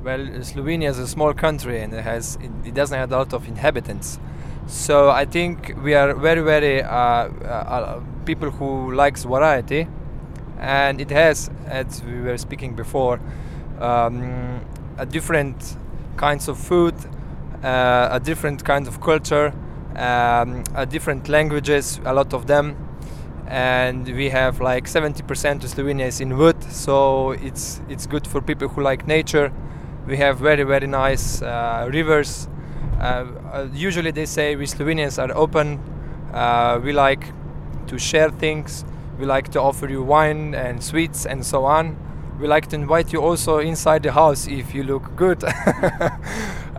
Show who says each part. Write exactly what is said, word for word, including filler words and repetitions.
Speaker 1: well, Slovenia is a small country and it has it, it doesn't have a lot of inhabitants. So I think we are very very uh, uh, people who likes variety, and it has, as we were speaking before, um, a different kinds of food, uh, a different kind of culture, um, a different languages, a lot of them, and we have like seventy percent of Slovenia is in wood, so it's it's good for people who like nature. We have very very nice uh, rivers. Uh, uh, usually they say we Slovenians are open. Uh, we like to share things. We like to offer you wine and sweets and so on. We like to invite you also inside the house if you look good.